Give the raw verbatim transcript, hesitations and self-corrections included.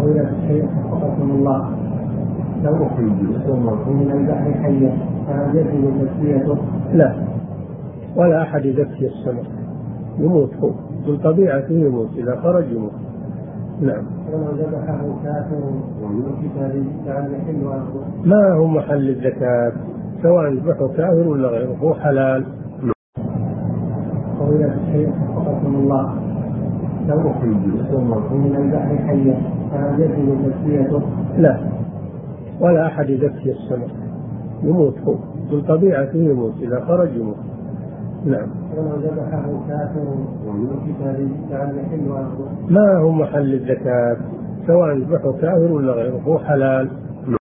فضيلة الشيخ وفقكم الله، لو أخرج سمك من البحر حيا فهل يجب تسليته؟ لا، ولا أحد يزكي السمك، يموت هو من طبيعته، يموت إذا خرج يموت. نعم. ولو ذبحه كافر وكتاب فهل يحل أكله؟ ما هو محل الزكاة، سواء يذبحه كافر ولا غيره، هو حلال. فضيلة الشيخ وفقكم الله، لو أخرج سمك من البحر حيا فهل يجب تسليته؟ لا، ولا أحد يزكي السمك، يموت هو من طبيعته، يموت إذا خرج يموت. نعم. ولو ذبحه كافر وكتاب فهل يحل أكله؟ ما هو محل الزكاة، سواء يذبحه كافر ولا غيره، هو حلال.